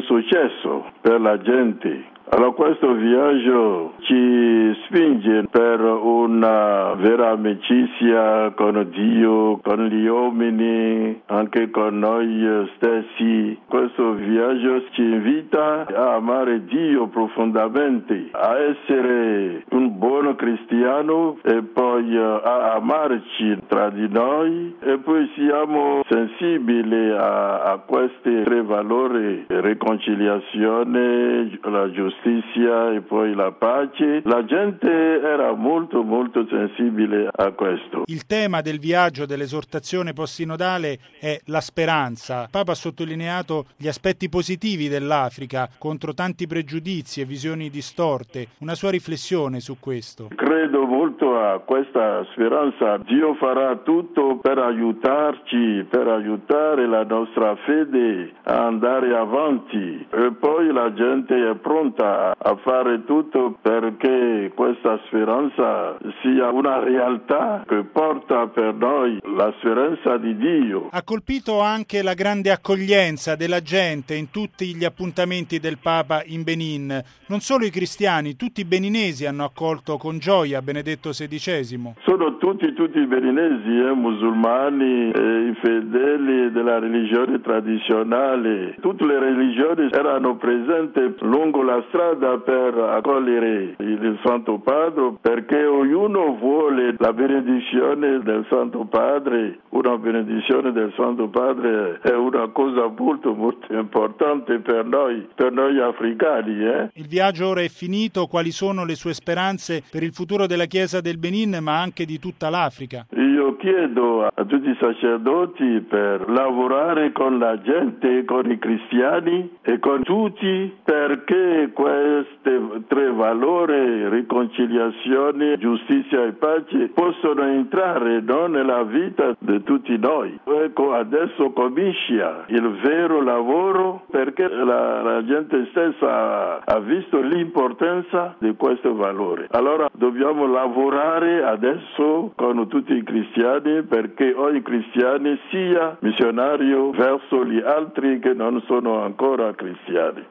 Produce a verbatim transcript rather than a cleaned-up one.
successo per la gente. Allora questo viaggio ci spinge per una vera amicizia con Dio, con gli uomini, anche con noi stessi. Questo viaggio ci invita a amare Dio profondamente, a essere un buon cristiano e poi a amarci tra di noi, e poi siamo sensibili a, a questi tre valori: riconciliazione, la giustizia e poi la pace. La gente era molto molto sensibile a questo. Il tema del viaggio, dell'esortazione postsinodale, è la speranza. Il Papa ha sottolineato gli aspetti positivi dell'Africa contro tanti pregiudizi e visioni distorte. Una sua riflessione su questo. Credo molto a questa speranza. Dio farà tutto per aiutarci, per aiutare la nostra fede a andare avanti, e poi la gente è pronta a fare tutto perché questa speranza sia una realtà che porta per noi la speranza di Dio. Ha colpito anche la grande accoglienza della gente in tutti gli appuntamenti del Papa in Benin. Non solo i cristiani, tutti i beninesi hanno accolto con gioia Benedetto sedicesimo. Sono tutti, tutti i beninesi, eh, musulmani, eh, i fedeli della religione tradizionale. Tutte le religioni erano presenti lungo la strada per accogliere il Santo Padre, perché ognuno vuole la benedizione del Santo Padre. Una benedizione del Santo Padre è una cosa molto molto importante per noi, per noi africani. Eh? Il viaggio ora è finito. Quali sono le sue speranze per il futuro della Chiesa del Benin, ma anche di tutta l'Africa? Io chiedo a tutti i sacerdoti per lavorare con la gente, con i cristiani e con tutti, perché questi tre valori, riconciliazione, giustizia e pace, possono entrare no, nella vita di tutti noi. Ecco, adesso comincia il vero lavoro, perché la, la gente stessa ha visto l'importanza di questo valore. Allora dobbiamo lavorare adesso con tutti i cristiani, perché ogni cristiano sia missionario verso gli altri che non sono ancora cristiani.